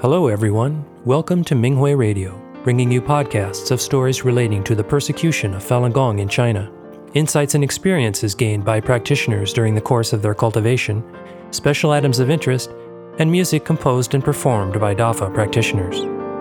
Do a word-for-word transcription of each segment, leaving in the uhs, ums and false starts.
Hello everyone, welcome to Minghui Radio, bringing you podcasts of stories relating to the persecution of Falun Gong in China, insights and experiences gained by practitioners during the course of their cultivation, special items of interest, and music composed and performed by Dafa practitioners.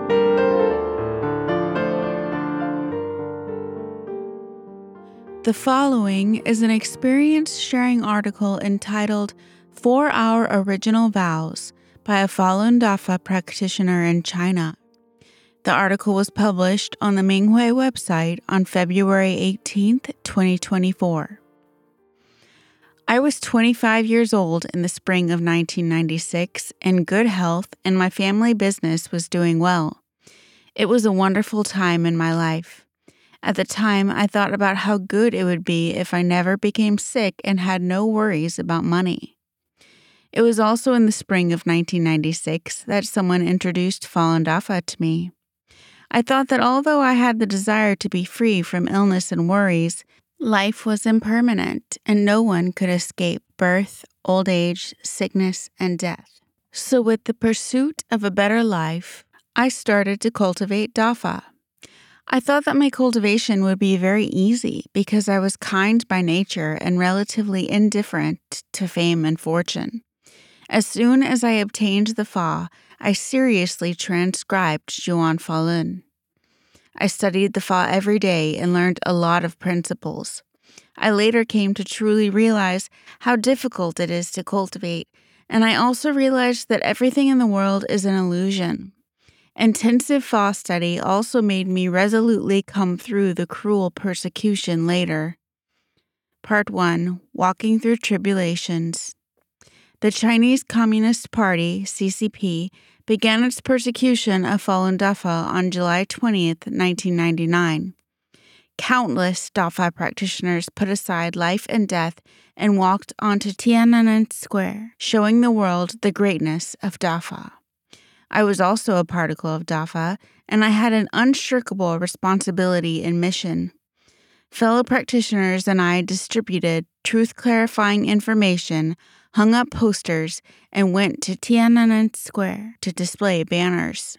The following is an experience-sharing article entitled For Our Original Vows by a Falun Dafa practitioner in China. The article was published on the Minghui website on February eighteenth, twenty twenty-four. I was twenty-five years old in the spring of nineteen ninety-six, in good health, and my family business was doing well. It was a wonderful time in my life. At the time, I thought about how good it would be if I never became sick and had no worries about money. It was also in the spring of nineteen ninety-six that someone introduced Falun Dafa to me. I thought that although I had the desire to be free from illness and worries, life was impermanent and no one could escape birth, old age, sickness, and death. So with the pursuit of a better life, I started to cultivate Dafa. I thought that my cultivation would be very easy because I was kind by nature and relatively indifferent to fame and fortune. As soon as I obtained the Fa, I seriously transcribed Zhuan Falun. I studied the Fa every day and learned a lot of principles. I later came to truly realize how difficult it is to cultivate, and I also realized that everything in the world is an illusion. Intensive Fa study also made me resolutely come through the cruel persecution later. Part one. Walking Through Tribulations. The Chinese Communist Party, C C P, began its persecution of Falun Dafa on July twentieth, nineteen ninety-nine. Countless Dafa practitioners put aside life and death and walked onto Tiananmen Square, showing the world the greatness of Dafa. I was also a particle of Dafa, and I had an unshirkable responsibility and mission. Fellow practitioners and I distributed truth-clarifying information, hung up posters, and went to Tiananmen Square to display banners.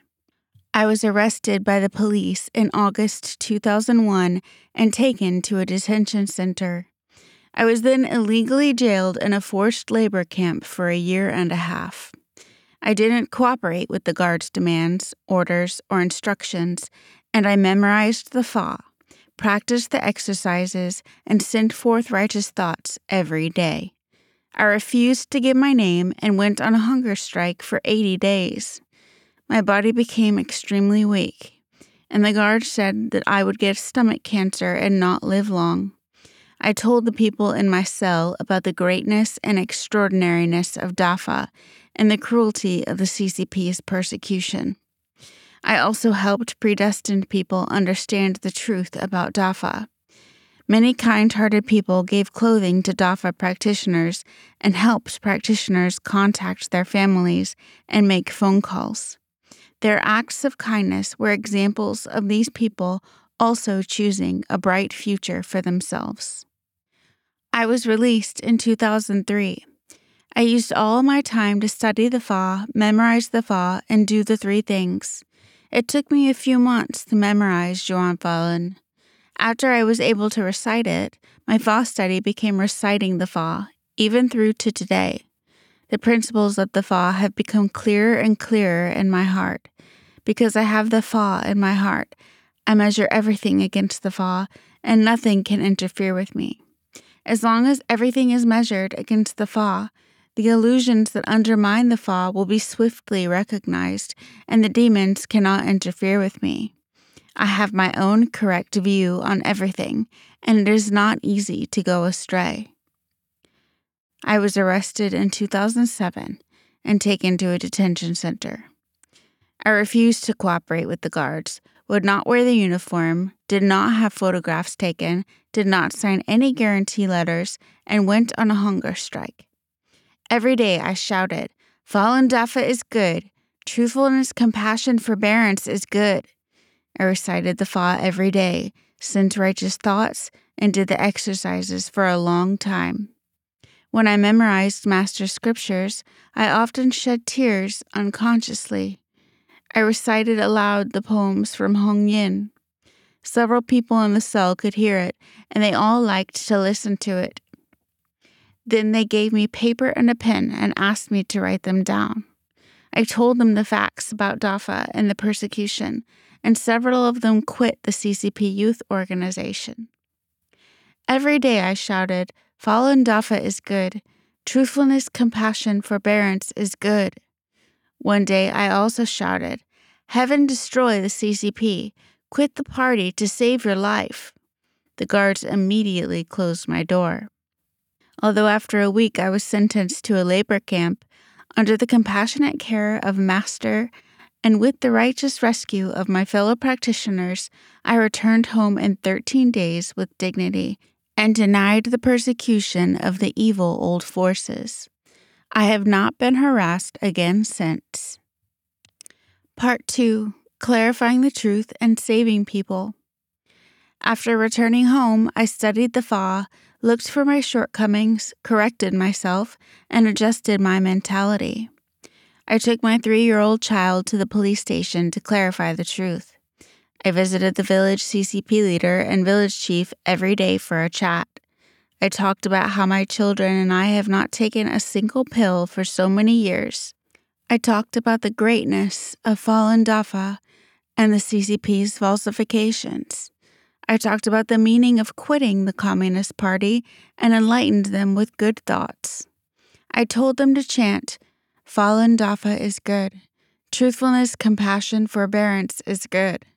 I was arrested by the police in August two thousand one and taken to a detention center. I was then illegally jailed in a forced labor camp for a year and a half. I didn't cooperate with the guards' demands, orders, or instructions, and I memorized the Fa, practiced the exercises, and sent forth righteous thoughts every day. I refused to give my name and went on a hunger strike for eighty days. My body became extremely weak, and the guards said that I would get stomach cancer and not live long. I told the people in my cell about the greatness and extraordinariness of Dafa and the cruelty of the C C P's persecution. I also helped predestined people understand the truth about Dafa. Many kind-hearted people gave clothing to Dafa practitioners and helped practitioners contact their families and make phone calls. Their acts of kindness were examples of these people also choosing a bright future for themselves. I was released in two thousand three. I used all my time to study the Fa, memorize the Fa, and do the three things. It took me a few months to memorize Zhuan Falun. After I was able to recite it, my Fa study became reciting the Fa, even through to today. The principles of the Fa have become clearer and clearer in my heart. Because I have the Fa in my heart, I measure everything against the Fa, and nothing can interfere with me. As long as everything is measured against the Fa, the illusions that undermine the Fa will be swiftly recognized, and the demons cannot interfere with me. I have my own correct view on everything, and it is not easy to go astray. I was arrested in two thousand seven and taken to a detention center. I refused to cooperate with the guards, would not wear the uniform, did not have photographs taken, did not sign any guarantee letters, and went on a hunger strike. Every day I shouted, Falun Dafa is good. Truthfulness, compassion, forbearance is good. I recited the Fa every day, sent righteous thoughts, and did the exercises for a long time. When I memorized Master Scriptures, I often shed tears unconsciously. I recited aloud the poems from Hong Yin. Several people in the cell could hear it, and they all liked to listen to it. Then they gave me paper and a pen and asked me to write them down. I told them the facts about DAFA and the persecution, and several of them quit the C C P youth organization. Every day I shouted, "Falun Dafa is good. Truthfulness, compassion, forbearance is good." One day I also shouted, "Heaven destroy the C C P. Quit the party to save your life." The guards immediately closed my door. Although after a week I was sentenced to a labor camp, under the compassionate care of Master and with the righteous rescue of my fellow practitioners, I returned home in thirteen days with dignity and denied the persecution of the evil old forces. I have not been harassed again since. Part two. Clarifying the truth and saving people. After returning home, I studied the Fa, looked for my shortcomings, corrected myself, and adjusted my mentality. I took my three-year-old child to the police station to clarify the truth. I visited the village C C P leader and village chief every day for a chat. I talked about how my children and I have not taken a single pill for so many years. I talked about the greatness of Falun Dafa and the C C P's falsifications. I talked about the meaning of quitting the Communist Party and enlightened them with good thoughts. I told them to chant, "Falun Dafa is good. Truthfulness, compassion, forbearance is good."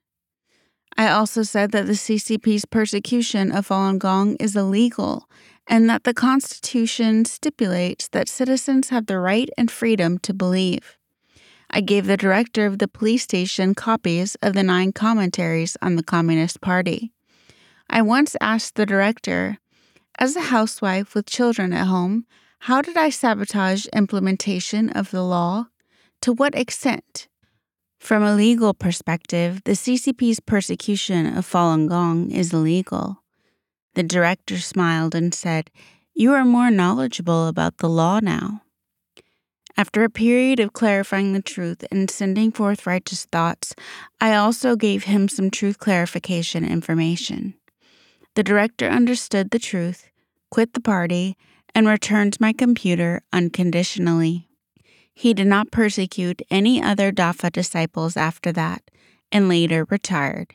I also said that the C C P's persecution of Falun Gong is illegal and that the Constitution stipulates that citizens have the right and freedom to believe. I gave the director of the police station copies of the nine commentaries on the Communist Party. I once asked the director, as a housewife with children at home, how did I sabotage implementation of the law? To what extent? From a legal perspective, the C C P's persecution of Falun Gong is illegal. The director smiled and said, "You are more knowledgeable about the law now." After a period of clarifying the truth and sending forth righteous thoughts, I also gave him some truth clarification information. The director understood the truth, quit the party, and returned my computer unconditionally. He did not persecute any other Dafa disciples after that, and later retired.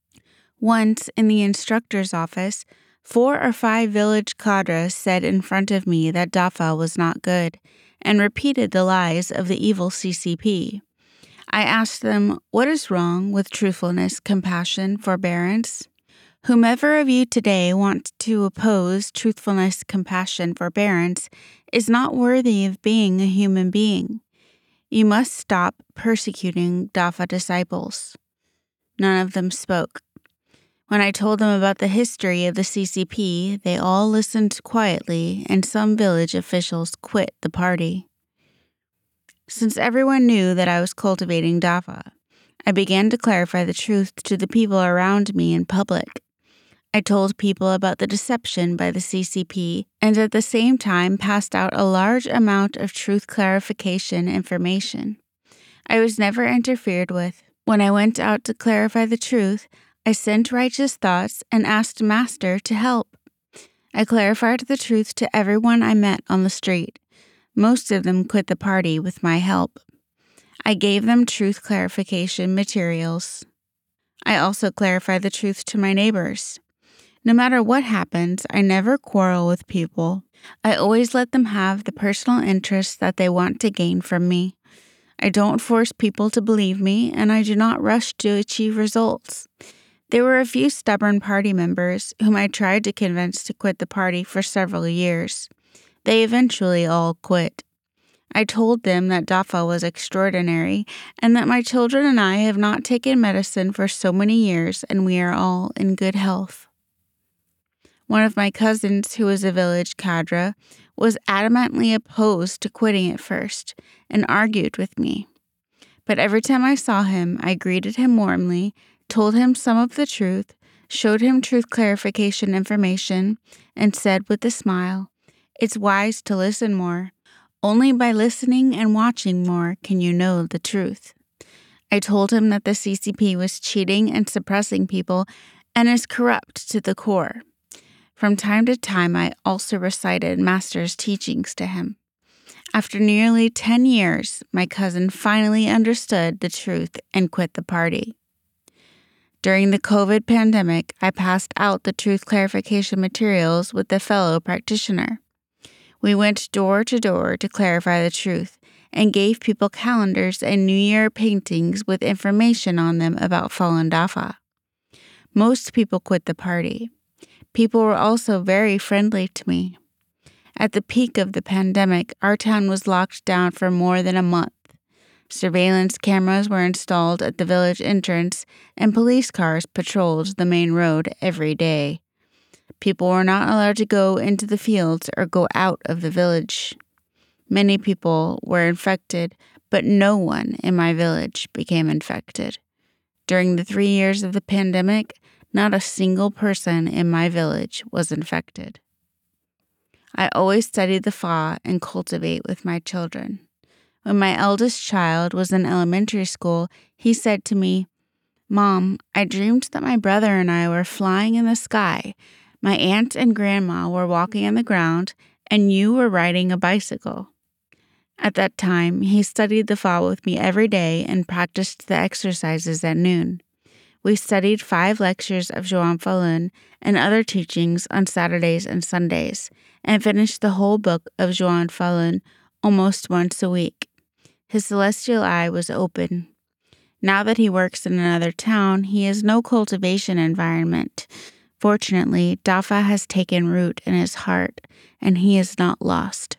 Once, in the instructor's office, four or five village cadres said in front of me that Dafa was not good, and repeated the lies of the evil C C P. I asked them, "What is wrong with truthfulness, compassion, forbearance? Whomever of you today wants to oppose truthfulness, compassion, forbearance is not worthy of being a human being. You must stop persecuting Dafa disciples." None of them spoke. When I told them about the history of the C C P, they all listened quietly, and some village officials quit the party. Since everyone knew that I was cultivating Dafa, I began to clarify the truth to the people around me in public. I told people about the deception by the C C P and at the same time passed out a large amount of truth clarification information. I was never interfered with. When I went out to clarify the truth, I sent righteous thoughts and asked Master to help. I clarified the truth to everyone I met on the street. Most of them quit the party with my help. I gave them truth clarification materials. I also clarified the truth to my neighbors. No matter what happens, I never quarrel with people. I always let them have the personal interests that they want to gain from me. I don't force people to believe me, and I do not rush to achieve results. There were a few stubborn party members whom I tried to convince to quit the party for several years. They eventually all quit. I told them that Dafa was extraordinary and that my children and I have not taken medicine for so many years and we are all in good health. One of my cousins, who was a village cadre, was adamantly opposed to quitting at first and argued with me. But every time I saw him, I greeted him warmly, told him some of the truth, showed him truth clarification information, and said with a smile, "It's wise to listen more. Only by listening and watching more can you know the truth." I told him that the C C P was cheating and suppressing people and is corrupt to the core. From time to time, I also recited Master's teachings to him. After nearly ten years, my cousin finally understood the truth and quit the party. During the COVID pandemic, I passed out the truth clarification materials with a fellow practitioner. We went door to door to clarify the truth and gave people calendars and New Year paintings with information on them about Falun Dafa. Most people quit the party. People were also very friendly to me. At the peak of the pandemic, our town was locked down for more than a month. Surveillance cameras were installed at the village entrance, and police cars patrolled the main road every day. People were not allowed to go into the fields or go out of the village. Many people were infected, but no one in my village became infected. During the three years of the pandemic, not a single person in my village was infected. I always study the Fa and cultivate with my children. When my eldest child was in elementary school, he said to me, "Mom, I dreamed that my brother and I were flying in the sky. My aunt and grandma were walking on the ground, and you were riding a bicycle." At that time, he studied the Fa with me every day and practiced the exercises at noon. We studied five lectures of Zhuang Falun and other teachings on Saturdays and Sundays, and finished the whole book of Zhuang Falun almost once a week. His celestial eye was open. Now that he works in another town, he has no cultivation environment. Fortunately, Dafa has taken root in his heart, and he is not lost.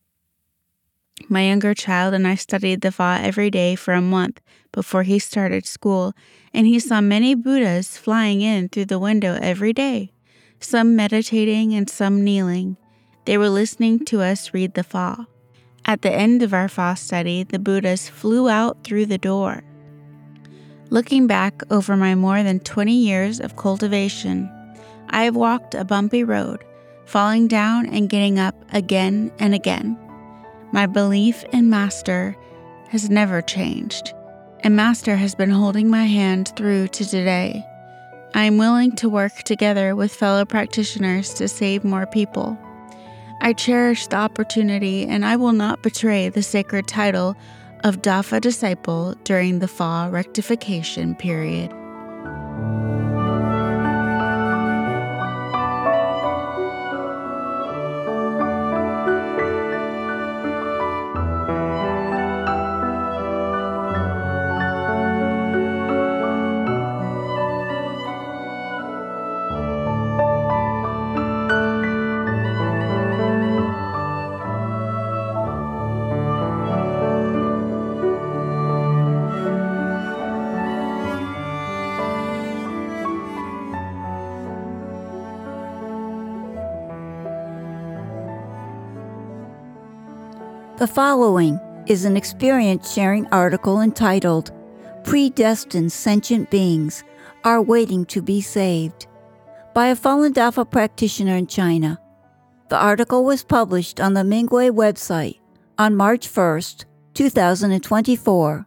My younger child and I studied the Fa every day for a month before he started school, and he saw many Buddhas flying in through the window every day, some meditating and some kneeling. They were listening to us read the Fa. At the end of our Fa study, the Buddhas flew out through the door. Looking back over my more than twenty years of cultivation, I have walked a bumpy road, falling down and getting up again and again. My belief in Master has never changed, and Master has been holding my hand through to today. I am willing to work together with fellow practitioners to save more people. I cherish the opportunity, and I will not betray the sacred title of Dafa disciple during the Fa rectification period. The following is an experience-sharing article entitled, Predestined Sentient Beings Are Waiting to Be Saved, by a Falun Dafa practitioner in China. The article was published on the Minghui website on March first, two thousand twenty-four.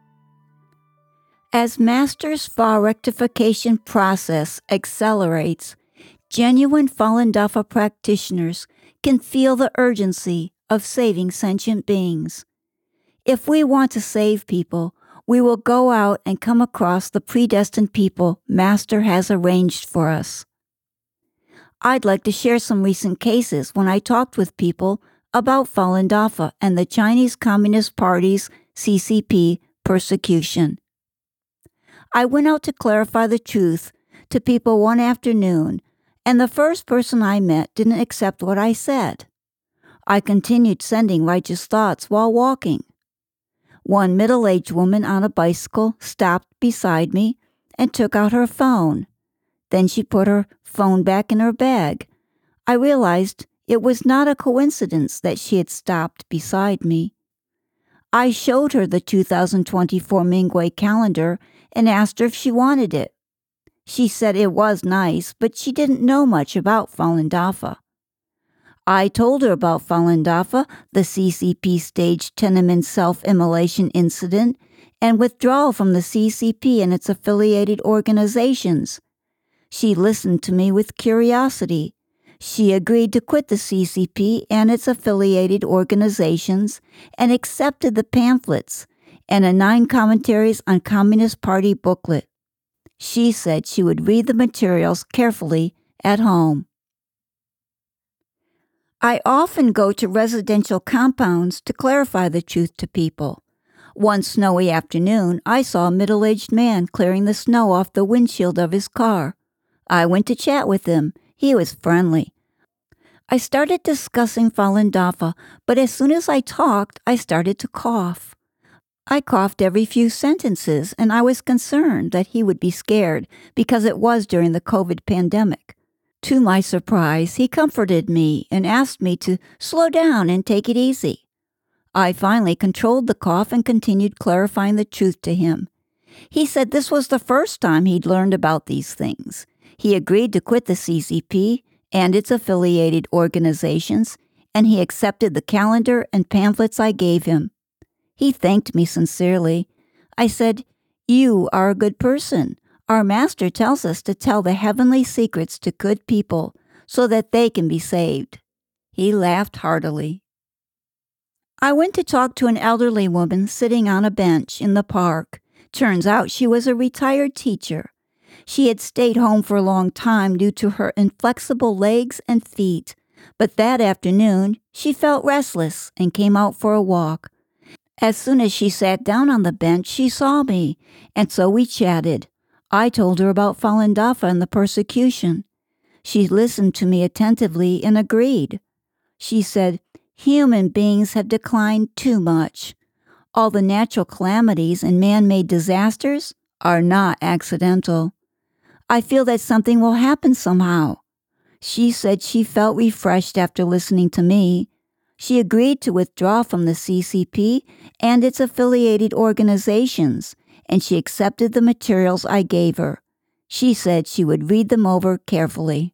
As Master's Fa rectification process accelerates, genuine Falun Dafa practitioners can feel the urgency of saving sentient beings. If we want to save people, we will go out and come across the predestined people Master has arranged for us. I'd like to share some recent cases when I talked with people about Falun Dafa and the Chinese Communist Party's C C P persecution. I went out to clarify the truth to people one afternoon, and the first person I met didn't accept what I said. I continued sending righteous thoughts while walking. One middle-aged woman on a bicycle stopped beside me and took out her phone. Then she put her phone back in her bag. I realized it was not a coincidence that she had stopped beside me. I showed her the two thousand twenty-four Minghui calendar and asked her if she wanted it. She said it was nice, but she didn't know much about Falun Dafa. I told her about Falun Dafa, the C C P staged Tiananmen self-immolation incident, and withdrawal from the C C P and its affiliated organizations. She listened to me with curiosity. She agreed to quit the C C P and its affiliated organizations and accepted the pamphlets and a nine commentaries on Communist Party booklet. She said she would read the materials carefully at home. I often go to residential compounds to clarify the truth to people. One snowy afternoon, I saw a middle-aged man clearing the snow off the windshield of his car. I went to chat with him. He was friendly. I started discussing Falun Dafa, but as soon as I talked, I started to cough. I coughed every few sentences, and I was concerned that he would be scared because it was during the COVID pandemic. To my surprise, he comforted me and asked me to slow down and take it easy. I finally controlled the cough and continued clarifying the truth to him. He said this was the first time he'd learned about these things. He agreed to quit the C C P and its affiliated organizations, and he accepted the calendar and pamphlets I gave him. He thanked me sincerely. I said, "You are a good person. Our Master tells us to tell the heavenly secrets to good people so that they can be saved." He laughed heartily. I went to talk to an elderly woman sitting on a bench in the park. Turns out she was a retired teacher. She had stayed home for a long time due to her inflexible legs and feet, but that afternoon she felt restless and came out for a walk. As soon as she sat down on the bench, she saw me, and so we chatted. I told her about Falun Dafa and the persecution. She listened to me attentively and agreed. She said, "Human beings have declined too much. All the natural calamities and man-made disasters are not accidental. I feel that something will happen somehow." She said she felt refreshed after listening to me. She agreed to withdraw from the C C P and its affiliated organizations, and she accepted the materials I gave her. She said she would read them over carefully.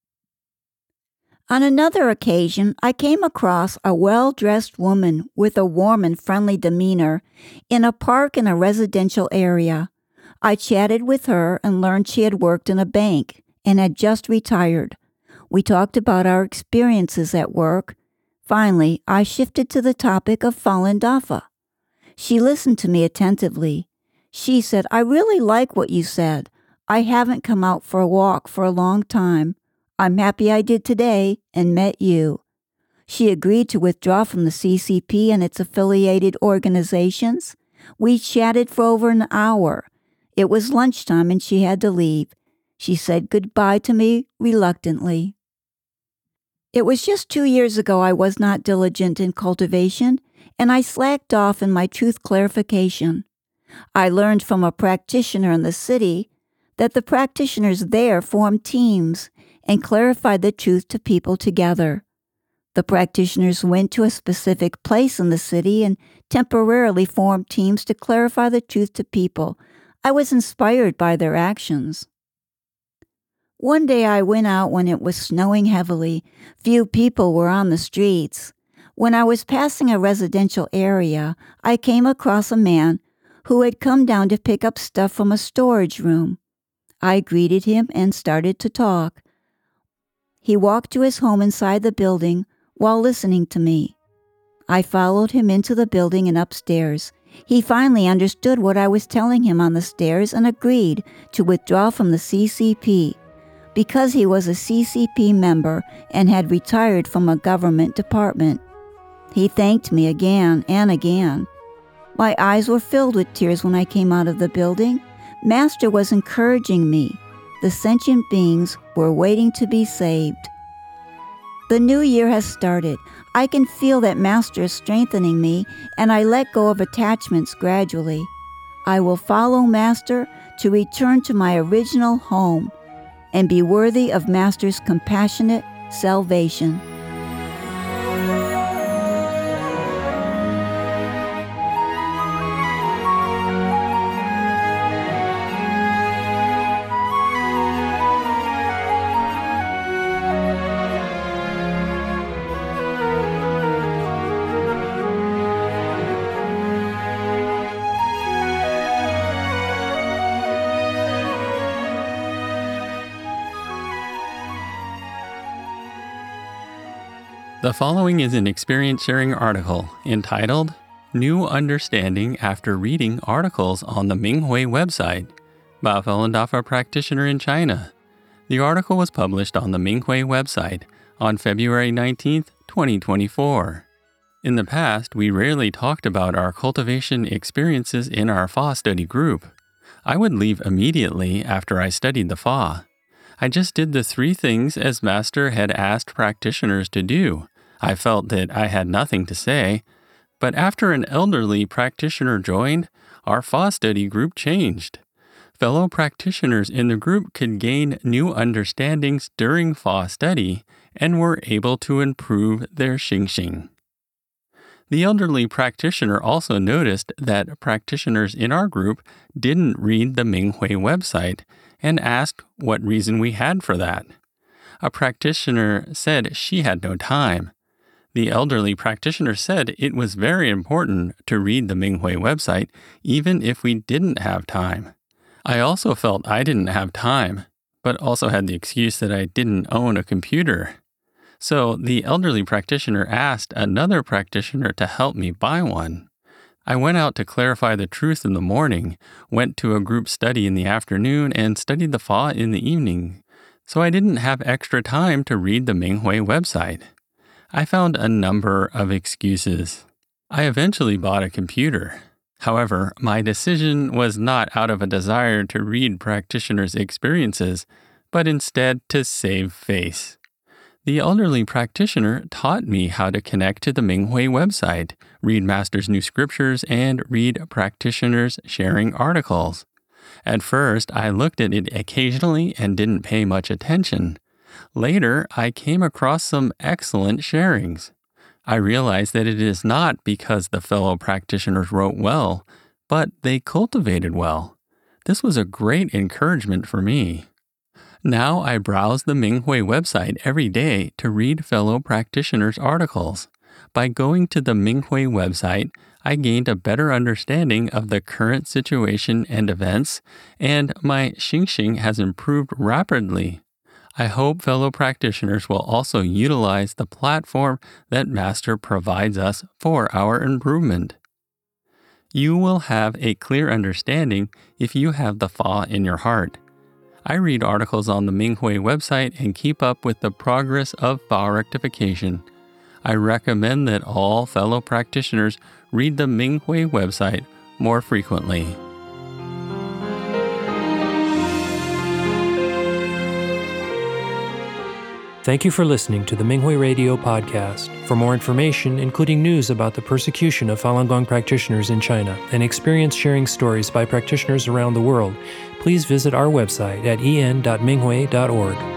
On another occasion, I came across a well-dressed woman with a warm and friendly demeanor in a park in a residential area. I chatted with her and learned she had worked in a bank and had just retired. We talked about our experiences at work. Finally, I shifted to the topic of Falun Dafa. She listened to me attentively. She said, "I really like what you said. I haven't come out for a walk for a long time. I'm happy I did today and met you." She agreed to withdraw from the C C P and its affiliated organizations. We chatted for over an hour. It was lunchtime and she had to leave. She said goodbye to me reluctantly. It was just two years ago I was not diligent in cultivation, and I slacked off in my truth clarification. I learned from a practitioner in the city that the practitioners there formed teams and clarified the truth to people together. The practitioners went to a specific place in the city and temporarily formed teams to clarify the truth to people. I was inspired by their actions. One day I went out when it was snowing heavily. Few people were on the streets. When I was passing a residential area, I came across a man who had come down to pick up stuff from a storage room. I greeted him and started to talk. He walked to his home inside the building while listening to me. I followed him into the building and upstairs. He finally understood what I was telling him on the stairs and agreed to withdraw from the C C P. Because he was a C C P member and had retired from a government department. He thanked me again and again. My eyes were filled with tears when I came out of the building. Master was encouraging me. The sentient beings were waiting to be saved. The new year has started. I can feel that Master is strengthening me, and I let go of attachments gradually. I will follow Master to return to my original home and be worthy of Master's compassionate salvation. The following is an experience sharing article entitled New Understanding After Reading Articles on the Minghui website by a Falun Dafa practitioner in China. The article was published on the Minghui website on February nineteenth, twenty twenty-four. In the past, we rarely talked about our cultivation experiences in our Fa study group. I would leave immediately after I studied the Fa. I just did the three things as Master had asked practitioners to do. I felt that I had nothing to say, but after an elderly practitioner joined, our Fa study group changed. Fellow practitioners in the group could gain new understandings during Fa study and were able to improve their Xingxing. The elderly practitioner also noticed that practitioners in our group didn't read the Minghui website and asked what reason we had for that. A practitioner said she had no time. The elderly practitioner said it was very important to read the Minghui website even if we didn't have time. I also felt I didn't have time, but also had the excuse that I didn't own a computer. So the elderly practitioner asked another practitioner to help me buy one. I went out to clarify the truth in the morning, went to a group study in the afternoon, and studied the Fa in the evening. So I didn't have extra time to read the Minghui website. I found a number of excuses. I eventually bought a computer. However, my decision was not out of a desire to read practitioners' experiences, but instead to save face. The elderly practitioner taught me how to connect to the Minghui website, read Master's new scriptures, and read practitioners sharing articles. At first, I looked at it occasionally and didn't pay much attention. Later, I came across some excellent sharings. I realized that it is not because the fellow practitioners wrote well, but they cultivated well. This was a great encouragement for me. Now I browse the Minghui website every day to read fellow practitioners' articles. By going to the Minghui website, I gained a better understanding of the current situation and events, and my Xingxing has improved rapidly. I hope fellow practitioners will also utilize the platform that Master provides us for our improvement. You will have a clear understanding if you have the Fa in your heart. I read articles on the Minghui website and keep up with the progress of Fa rectification. I recommend that all fellow practitioners read the Minghui website more frequently. Thank you for listening to the Minghui Radio podcast. For more information, including news about the persecution of Falun Gong practitioners in China and experience sharing stories by practitioners around the world, please visit our website at en dot minghui dot org.